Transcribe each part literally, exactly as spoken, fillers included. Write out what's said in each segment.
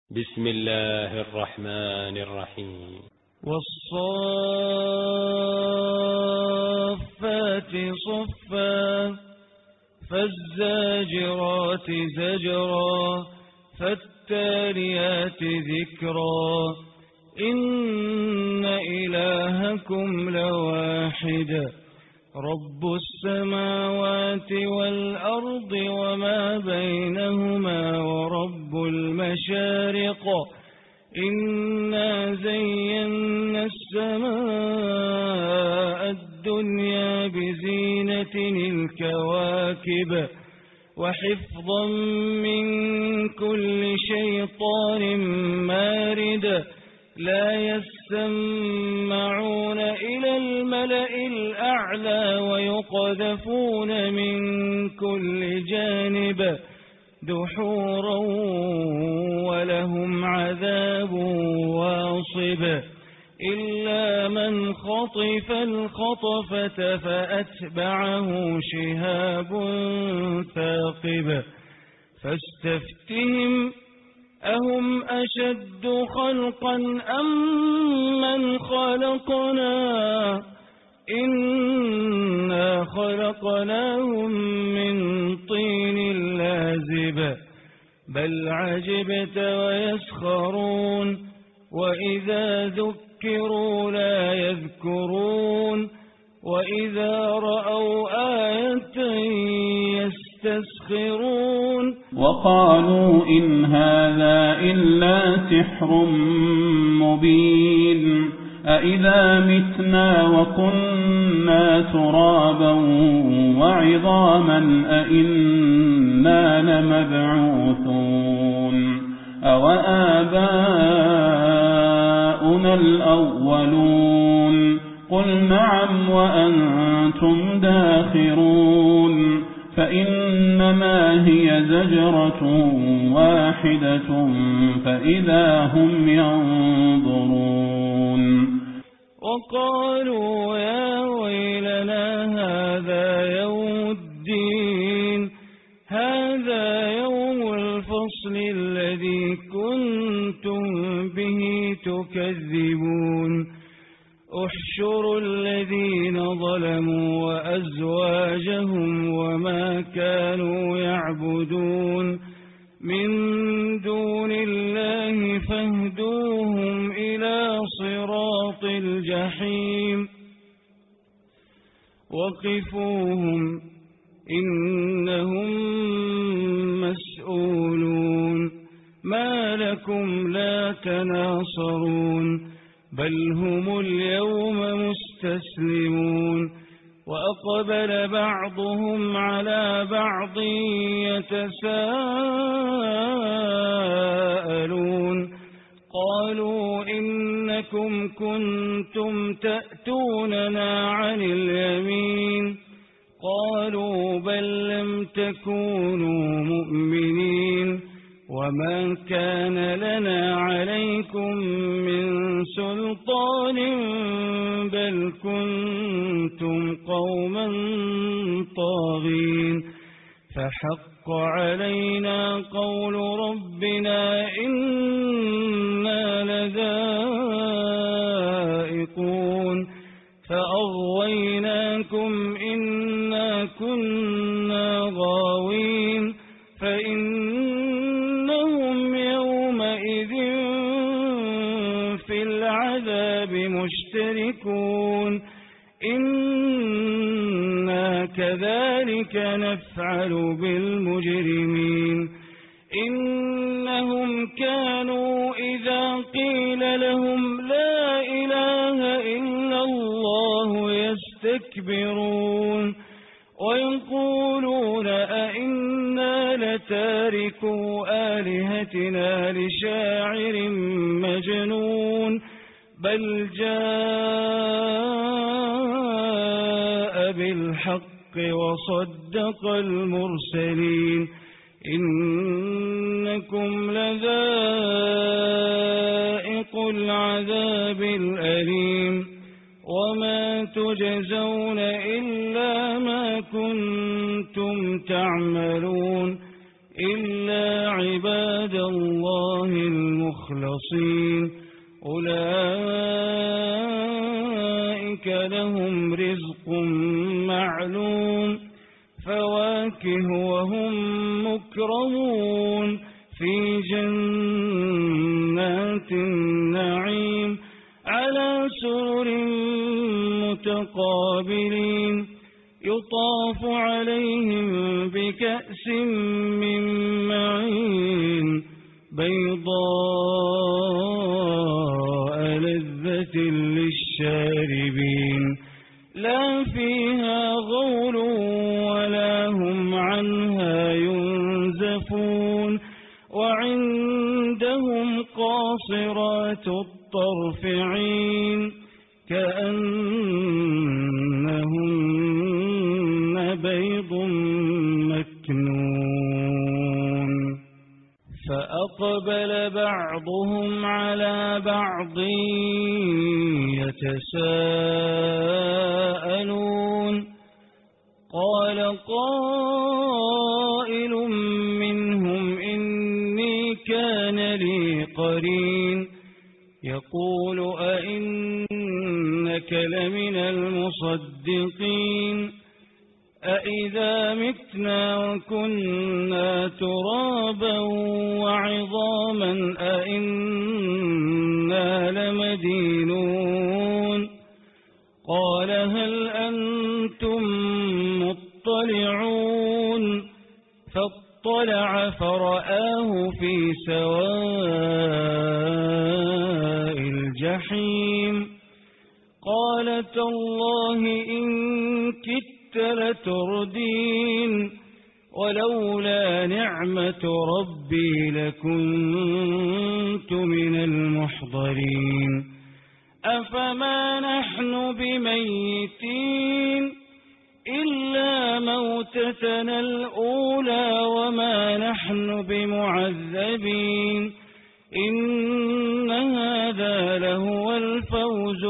بسم الله الرحمن الرحيم والصافات صفا فالزاجرات زجرا فالتاليات ذكرا إن إلهكم لواحد رب السماوات والأرض وما بينهما ورب المشارق إنا زينا السماء الدنيا بزينة الكواكب وحفظا من كل شيطان مارد لا يسمعون إلى الملأ الأعلى ويقذفون من كل جانب دحورا ولهم عذاب واصب إلا من خطف الخطفة فأتبعه شهاب ثاقب فاستفتهم أهم أشد خلقا أم من خلقنا إنا خلقناهم من طين لازب بل عجبت ويسخرون وإذا ذكروا لا يذكرون وإذا رأوا آية يستسخرون وقالوا إن هذا إلا سحر مبين أإذا متنا وكنا ترابا وعظاما أإنا لمبعوثون أوآباؤنا الأولون قل نعم وأنتم داخرون فإنما هي زجرة واحدة فإذا هم ينظرون وقالوا يا ويلنا هذا يوم الدين هذا يوم الفصل الذي كنتم به تكذبون احشروا الذين ظلموا وأزواجهم وما كانوا يعبدون من دون الله فاهدوهم إلى صراط الجحيم وقفوهم إنهم مسؤولون ما لكم لا تناصرون بل هم اليوم مستسلمون وأقبل بعضهم على بعض يتساءلون قالوا إنكم كنتم تأتوننا عن اليمين قالوا بل لم تكونوا مؤمنين وما كان لنا عليكم من سلطان بل كنتم قوما طاغين فحق علينا قول ربنا إنا لذائقون فأغويناكم إنا كنا غاوين فإنهم يومئذ في العذاب مشتركون إنا كذلك نفعل بالمجرمين إنهم كانوا إذا قيل لهم لا إله إلا الله يستكبرون ويقولون أئنا لتاركو آلهتنا لشاعر مجنون بل جاء بالحق وصدق المرسلين إنكم لذائق العذاب الأليم وما تجزون إلا ما كنتم تعملون إلا عباد الله المؤمنين المخلصين أولئك لهم رزق معلوم فواكه وهم مكرمون في جنات النعيم على سرر متقابلين يطاف عليهم بكأس من معين بيضاء لذة للشاربين لا فيها غول ولا هم عنها ينزفون وعندهم قاصرات الطرف عين كأنهن بيض مكنون فأقبل بعضهم على بعض يتساءلون قال قائل منهم إني كان لي قرين يقول أئنك لمن المصدقين أئذا متنا وكنا ترابا وعظاما أئنا لمدينون قال هل أنتم مطلعون فاطلع فرآه في سواء الجحيم قال تالله إن كدت لتردين ولولا نعمة ربي لكنت من المحضرين أفما نحن بميتين إلا موتتنا الأولى وما نحن بمعذبين إن هذا لهو الفوز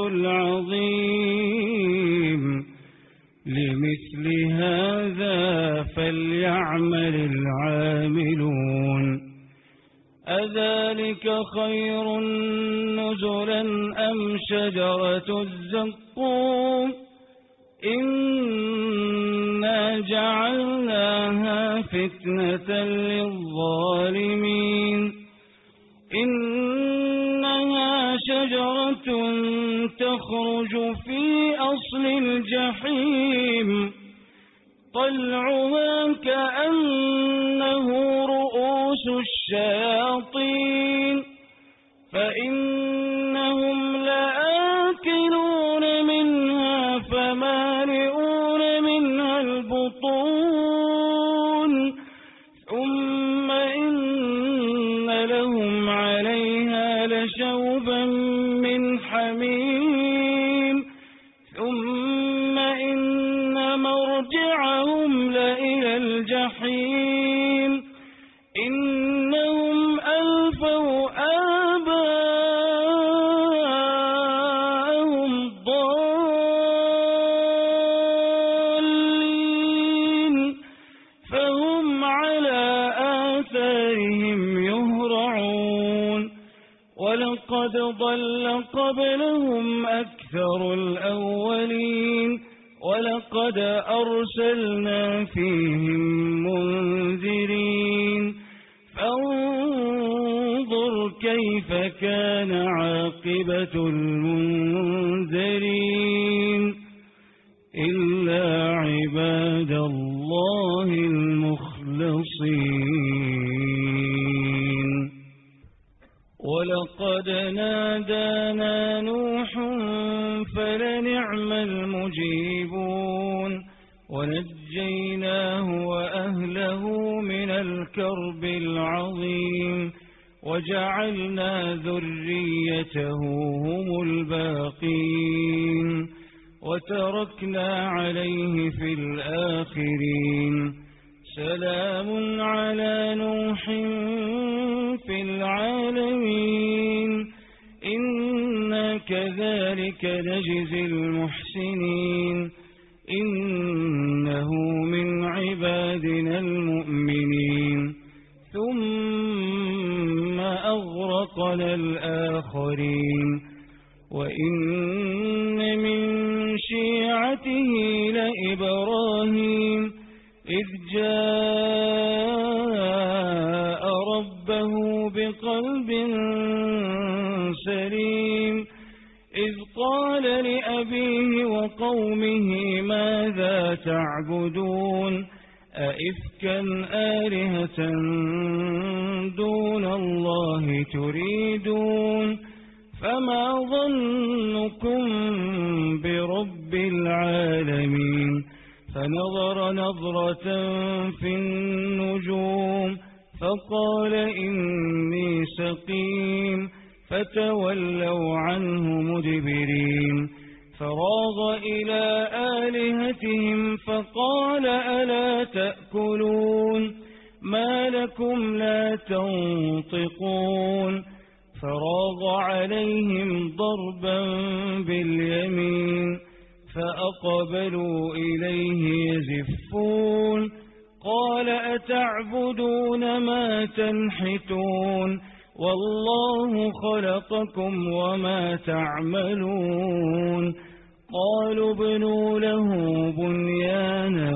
العظيم لمثل هذا فليعمل العاملون أذلك خير نزلا أم شجرة الزقوم إنا جعلناها فتنة للظالمين إنها شجرة تخرج في أصل الجحيم طلعها كأنه رؤوس الشياطين فإنهم لآكلون منها فمالئون منها البطون ثم إن لهم عليها لشوبا من حميم ثم إن مرجعهم لإلى الجحيم إنهم ألفوا آباءهم ضالين فهم على آثارهم يهرعون ولقد ضل قبلهم أكثر الأولين ولقد أرسلنا فيهم منذرين فانظر كيف كان عاقبة المنذرين إلا عباد الله المخلصين ولقد نادانا نوح فلنعم المجيبون ونجيناه وأهله من الكرب العظيم وجعلنا ذريته هم الباقين وتركنا عليه في الآخرين سلام على نوح في العالمين إنا كذلك نجزي المحسنين إنه من عبادنا المؤمنين ثم أغرقنا وأغرقنا الآخرين وإن من شيعته لإبراهيم إذ جاء ربه بقلب سليم إذ قال لأبيه وقومه ماذا تعبدون أئفكا آلهة دون الله تريدون فما ظنكم برب العالمين فنظر نظرة في النجوم فقال إني سقيم فتولوا عنه مدبرين فراغ إلى آلهتهم فقال ألا تأكلون ما لكم لا تنطقون فراغ عليهم ضربا باليمين فأقبلوا إليه يزفون قال أتعبدون ما تنحتون والله خلقكم وما تعملون قالوا ابنوا له بنيانا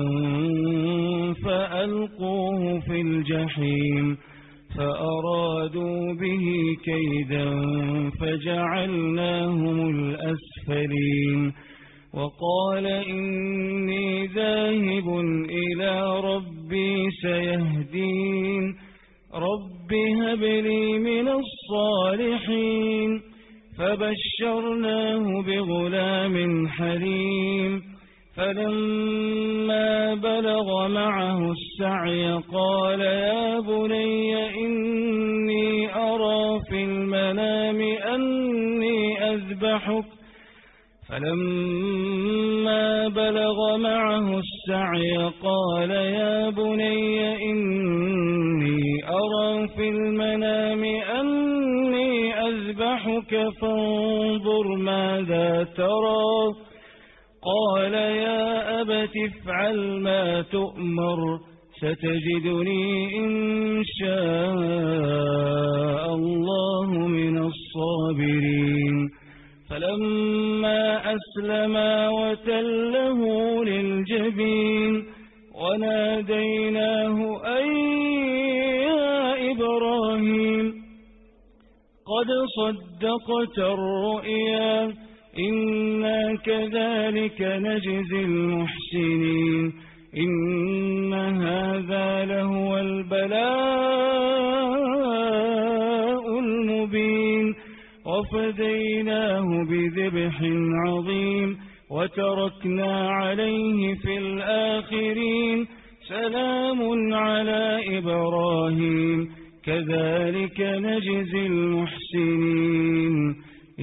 فألقوه في الجحيم فأرادوا به كيدا فجعلناهم الأسفلين وقال إني ذاهب إلى ربي سيهدين رب هب لي من الصالحين فبشرناه بغلام حليم فلما بلغ معه السعي قال يا بني إني أرى في المنام أني أذبحك فلما بلغ معه السعي قال يا بني إني أرى في المنام أني أذبحك فانظر ماذا ترى قال يا أبت افعل ما تؤمر ستجدني إن شاء الله من الصابرين فلما أسلما وتله للجبين وناديناه أي يا إبراهيم قد صدقت الرؤيا إنا كذلك نجزي المحسنين إن هذا لهو البلاء المبين وفديناه بذبح عظيم وتركنا عليه في الآخرين سلام على إبراهيم كذلك نجزي المحسنين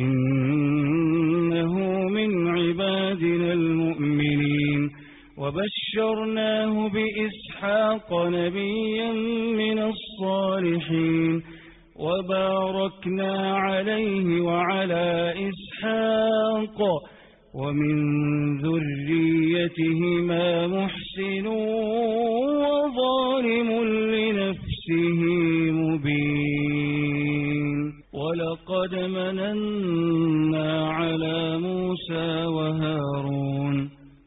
إنه من عبادنا المؤمنين وبشرناه بإسحاق نبيا من الصالحين وباركنا عليه وعلى إسحاق ومن ذريتهما محسن وظالم لنفسه مبين ولقد مننا على موسى وهارون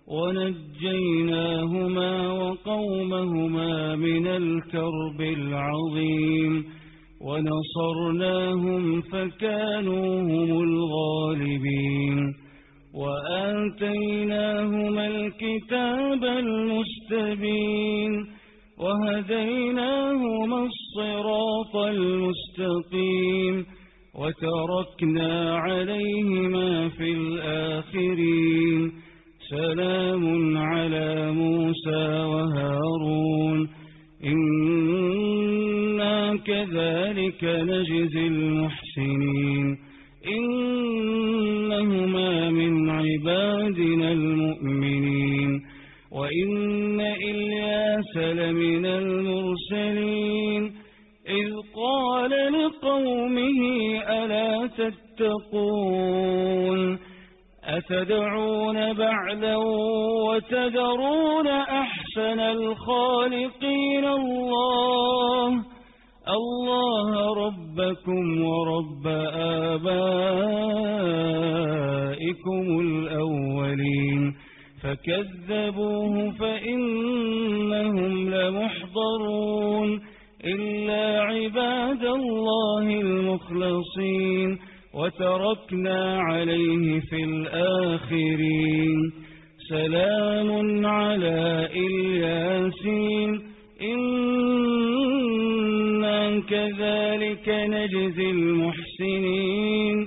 ونجيناهما وقومهما من الكرب العظيم ونصرناهم فكانوا هم الغالبين وآتيناهما الكتاب المستبين وهديناهما الصراط المستقيم وتركنا عليهما في الآخرين سلام على موسى وهارون إنا كذلك نجزي المحسنين إنهما من عبادنا المؤمنين وإن إلياس لمن المرسلين إذ قال لقومه ألا تتقون أتدعون بعلا وتذرون أحسن الخالقين الله الله ربكم ورب آبائكم الأولين فكذبوه فإنهم لمحضرون إلا عباد الله المخلصين وتركنا عليه في الآخرين سلام على الياسين إنا كذلك نجزي المحسنين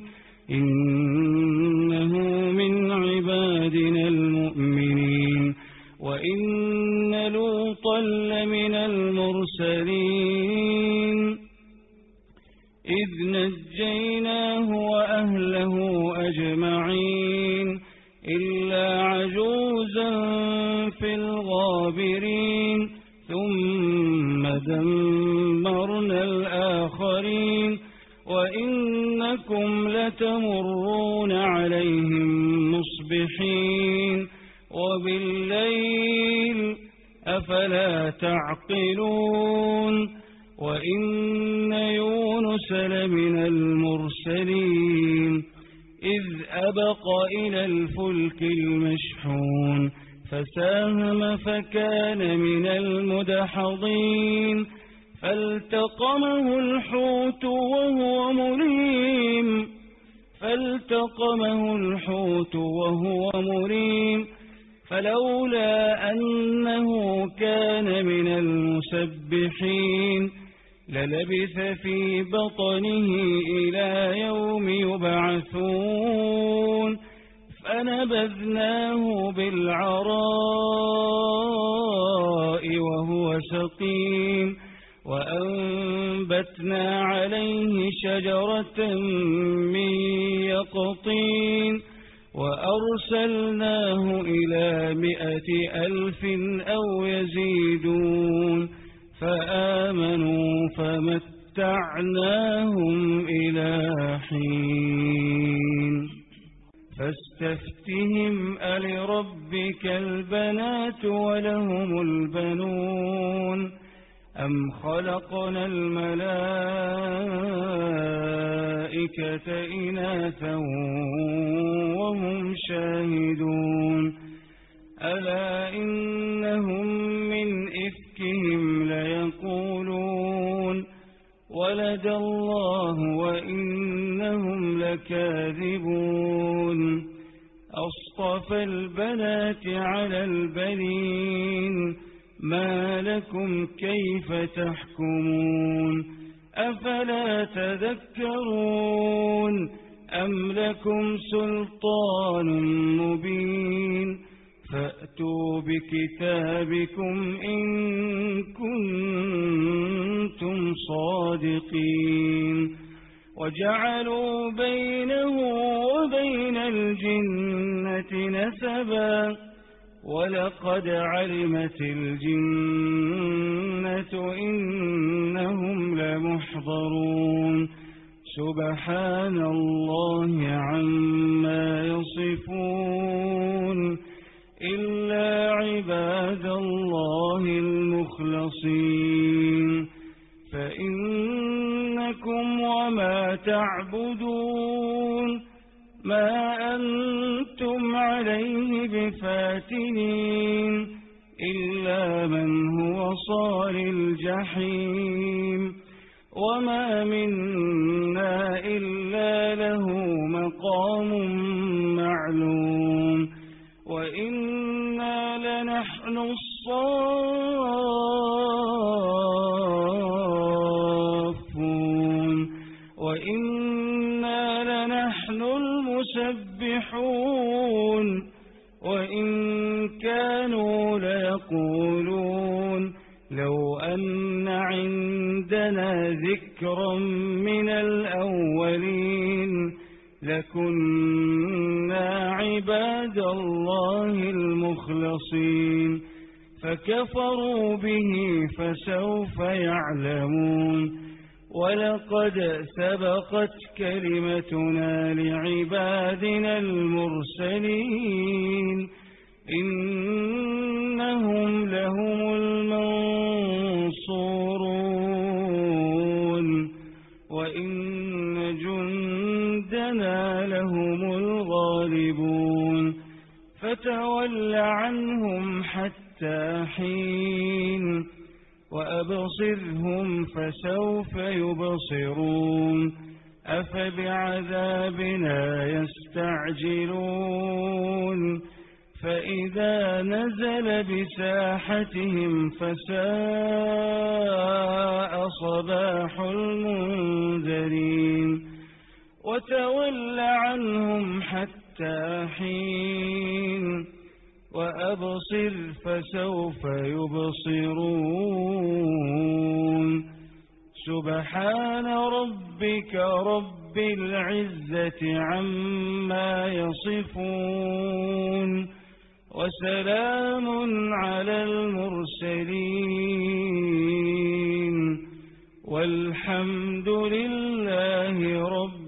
إنه من عبادنا المؤمنين وإن لوطا لمن المرسلين إذ نجيناه وأهله أجمعين إلا عجوزا في الغابرين ثم دمرنا الآخرين وإنكم لتمرون عليهم مصبحين وبالليل أفلا تعقلون وإن يونس لمن المرسلين إذ أبق إلى الفلك المشحون فساهم فكان من المدحضين فالتقمه الحوت وهو مليم فالتقمه الحوت وهو مليم فلولا أنه كان من المسبحين للبث في بطنه إلى يوم يبعثون فنبذناه بالعراء وهو سقيم وأنبتنا عليه شجرة من يقطين وأرسلناه إلى مئة ألف أو يزيدون فآمنوا فمتعناهم إلى حين فاستفتهم ألربك البنات ولهم البنون أم خلقنا الملائكة إناثا وهم شاهدون ألا إنهم من إفكهم ليقولون ولد الله وإنهم لكاذبون أصطفى البنات على البنين ما لكم كيف تحكمون أفلا تذكرون أم لكم سلطان مبين فأتوا بكتابكم إن كنتم صادقين وجعلوا بينه وبين الجنة نسبا ولقد علمت الجنة إنهم لمحضرون سبحان الله عما يصفون إلا عباد الله المخلصين فإنكم وما تعبدون ما أنتم عليه بفاتنين إلا من هو صال الجحيم وما منا إلا له مقام معلوم وإنا لنحن الصافون وإنا لنحن المسبحون وإن كانوا ليقولون لو أن عندنا ذكرا من الأولين لكنا عباد الله المخلصين فكفروا به فسوف يعلمون ولقد سبقت كلمتنا لعبادنا المرسلين إنهم لهم المنصورون وإن جندنا لهم الغالبون فتول عنهم حتى حين وأبصرهم فسوف يبصرون أفبعذابنا يستعجلون فإذا نزل بساحتهم فساء صباح المنذرين وتول عنهم حتى حين وأبصر فسوف يبصرون سبحان ربك رب العزة عما يصفون وسلام على المرسلين والحمد لله رب